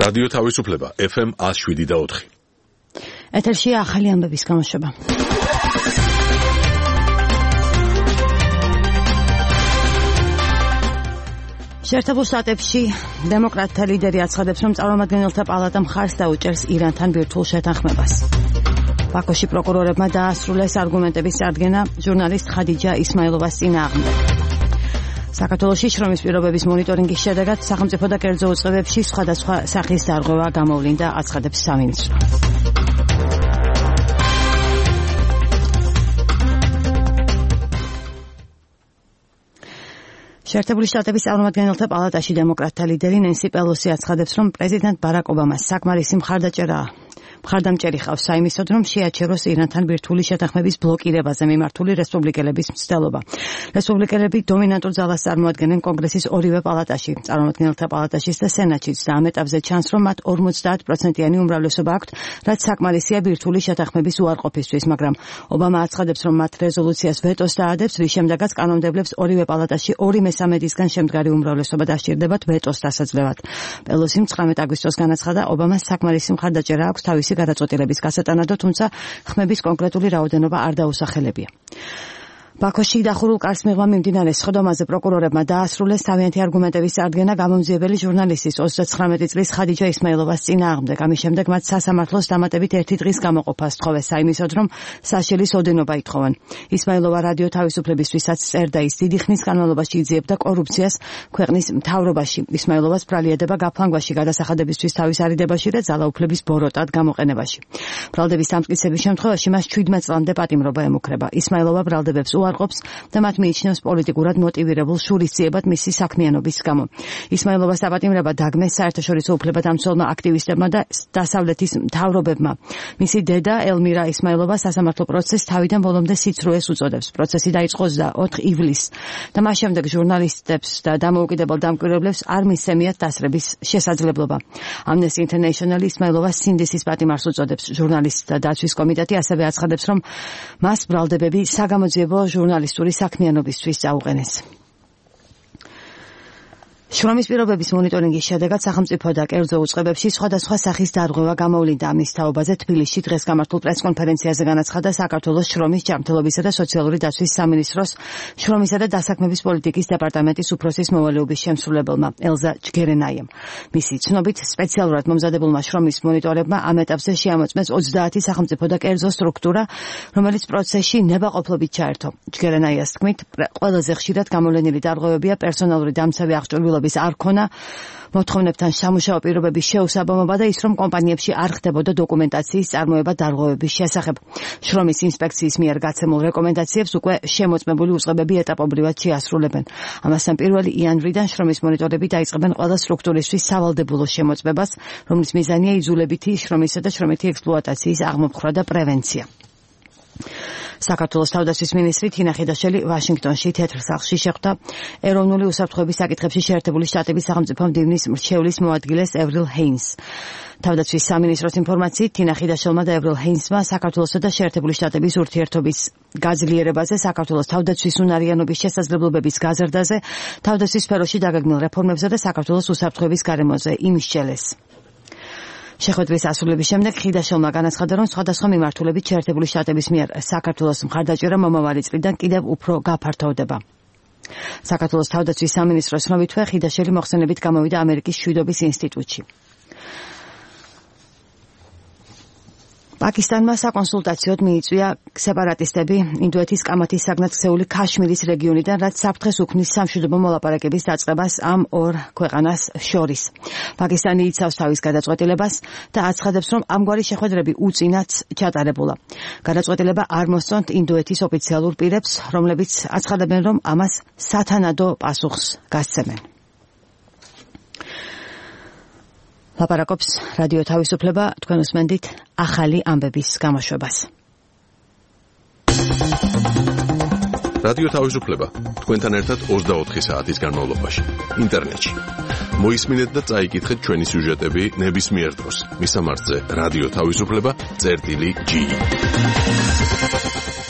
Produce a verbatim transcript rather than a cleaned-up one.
რადიო თავისუფლება ეფ ემ one oh seven და four. ეთერში ახალი ამბების გამოშვება. შეერთებულ შტატებში დემოკრატთა ლიდერი აცხადებს, რომ წარმომადგენელთა პალატა მხარს დაუჭერს ირანთან ბირთვულ შეთანხმებას. ბაქოში პროკურორებმა დაასრულეს არგუმენტების წარდგენა ჟურნალისტ ხადიჯა ისმაილოვას წინააღმდეგ. საქართველოში შრომის პირობების მონიტორინგის შედეგად სახელმწიფო და კერძო უწყებებში სხვადასხვა სახის დარღვევა გამოვლინდა, აცხადებს სამინისტრო. შეერთებული შტატების წარმომადგენელთა პალატაში დემოკრატთა ლიდერი ნენსი პელოსი აცხადებს, რომ პრეზიდენტ ბარაკ ობამას საკმარისი მხარდაჭერა მხარდამჭერი ხავს საიმისოდ, რომ შეაჩეროს ირანთან ბირთვული შეთანხმების ბლოკირებაზე მიმართული რესპუბლიკელების მცდელობა. რესპუბლიკელები დომინანტურ ძალას წარმოადგენენ კონგრესის ორივე პალატაში, წარმომადგენელთა პალატაშიც და სენატშიც და ამ ეტაპზე ჩანს, რომ მათ ორმოცდაათ პროცენტიანი უმრავლესობა აქვთ, რაც საკმარისია ბირთვული შეთანხმების უარყოფისთვის, მაგრამ ობამა აცხადებს, რომ მათ რეზოლუციას ვეტოს დაადებს, რის შემდეგაც კანონმდებლებს ორივე პალატაში ორი მესამედისგან შემდგარი უმრავლესობა დასჭირდებათ ვეტოს დასაძლევად. პელოსიმ ცხრამეტ აგვისტოს განაცხადა, ობამას საკმარისი მხარდაჭერა აქვს თავისი გადაწყვეტილების გასატანადო, თუმცა ხმების კონკრეტული რაოდენობა არ დაუსახელებია. ბაქოში დახურულ კარს მიღმა მიმდინარე სხდომაზე პროკურორებმა დაასრულეს თავიანთი არგუმენტების წარდგენა გამომძიებელი ჟურნალისტის ოცდაცხრამეტი წლის ხადიჯა ისმაილოვას წინააღმდეგ. ამის შემდეგ მათ სასამართლოს დამატებით ერთი დღის გამოყოფას თხოვეს საიმისოდ, რომ საშელის ოდენობა ითხოვენ. ისმაილოვა რადიო თავისუფლებისთვისაც წერდა, ის დიდი ხნის განმავლობაში იძიებდა კორუფციას ქვეყნის მთავრობაში. ისმაილოვას ბრალიანდება გაფლანგვაში გადასახადებისთვის თავის არიდებაში და ძალაუფლების ბოროტად გამოყენებაში. ბრალდების დამტკიცების შემთხვევაში მას შვიდმეტ წლამდე პატიმრობა ემუქრება. ისმაილოვა ბრალდებებს უარყოფს და მათ მიიჩნევს პოლიტიკურად მოტივირებულ შურისძიებად მისი საქმიანობის გამო. ისმაილოვას აპატიმრება დაგმეს საერთაშორისო უფლებადამცველმა აქტივისტებმა და დასავლეთის მთავრობებმა. მისი დედა ელმირა ისმაილოვა სასამართლო პროცესს თავიდან ბოლომდე სიცრუეს უწოდებს. პროცესი დაიწყო ოცდაოთხ ივლისს და მას შემდეგ ჟურნალისტებს და დამოუკიდებელ დამკვირვებლებს არ მისცემიათ დასრების შესაძლებლობა. Amnesty International ისმაილოვას სინდისის პატიმარს უწოდებს. ჟურნალისტთა დაცვის კომიტეტი ასევე აცხადებს, რომ მას ბრალდებები საგამოძიებო ჟურნალისტური საქმიანობისთვის წაუყენეს. შრომის პირობების მონიტორინგის შედეგად სახელმწიფო და კერძო უწყებებში სხვადასხვა სახის დარღვევა გამოვლინდა. ამის თაობაზე თბილისში დღეს გამართულ პრესკონფერენციაზე განაცხადა საქართველოს შრომის, ჯანმრთელობისა და სოციალური დაცვის სამინისტროს შრომისა და დასაქმების პოლიტიკის დეპარტამენტის უფროსის მოვალეობის შემსრულებელმა ელზა ჯგერენაიამ. მისი ცნობით, სპეციალურად მომზადებულმა შრომის მონიტორებმა ამ ეტაპზე შეამოწმეს ოცდაათი სახელმწიფო და კერძო სტრუქტურა, რომელიც პროცესში ნებაყოფლობით ჩაერთო. ჯგერენაიას თქმით, ყველაზე ხშირად გამოვლენილი დარღვევებია პერსონალური დამცავი აღჭურვილობა არ ქონა, მოთხოვნებთან სამუშაო პირობების შეუსაბამობა და ის, რომ კომპანიებში არ ხდებოდა დოკუმენტაციის წარმოება დარღვევების შესახებ. შრომის ინსპექციის მიერ გაცემულ რეკომენდაციებს უკვე შემოწმებული უწყებები ეტაპობრივად შეასრულებენ. ამასთან პირველი იანვრიდან შრომის მონიტორები დაიწყებენ ყველა სტრუქტურისთვის სავალდებულო შემოწმებას, რომლის მიზანია იძულებითი შრომისა და შრომითი ექსპლუატაციის აღმოფხვრა და პრევენცია. საქართველოს თავდაცვის მინისტრი თინა ხიდაშელი ვაშინგტონში თეთრ სახლში შეხვდა ეროვნული უსაფრთხოების საკითხებში შეერთებული შტატების სახელმწიფო მდივნის მრჩევლის მოადგილეს ევრილ ჰეინს. თავდაცვის სამინისტროს ინფორმაციით თინა ხიდაშელმა და ევრილ ჰეინსმა საქართველოსა და შეერთებული შტატების ურთიერთობის გაძლიერებაზე, საქართველოს თავდაცვის უნარიანობის შესაძლებლობების გაზრდაზე, თავდაცვის სფეროში დაგეგმილ რეფორმებზე და საქართველოს უსაფრთხოების გარემოზე იმსჯელეს. შეხვედრის ასრულების შემდეგ ხიდაშელმა განაცხადა, რომ სხვადასხვა მიმართულებით შეერთებული შტატების მიერ საქართველოს მხარდაჭერა მომავალი წლიდან კიდევ უფრო გაფართოვდება. საქართველოს თავდაცვის სამინისტროს ცნობითვე ხიდაშელი მოხსენებით გამოვიდა ამერიკის მშვიდობის ინსტიტუტში. პაკისტანმა საკონსულტაციოდ მიიწვია სეპარატისტები ინდოეთის კამათის საგნად ქცეული ქაშმირის რეგიონიდან, რაც საფრთხეს უქმნის სამშვიდობო მოლაპარაკების დაწყებას ამ ორ ქვეყანას შორის. პაკისტანი იცავს თავის გადაწყვეტილებას და აცხადებს, რომ ამგვარი შეხვედრები უწინაც ჩატარებულა. გადაწყვეტილება არ მოსწონთ ინდოეთის ოფიციალურ პირებს, რომლებიც აცხადებენ, რომ ამას სათანადო პასუხს გასცემენ. ლაპარაკობს რადიო თავისუფლება, თქვენ უსმენთ ახალი ამბების გამოშვებას. რადიო თავისუფლება თქვენთან ერთად ოცდაოთხი საათის განმავლობაში ინტერნეტში. მოისმინეთ და წაიკითხეთ ჩვენი სიუჟეტები ნებისმიერ დროს. მისამართზე რადიო თავისუფლება წერტილი ჯი.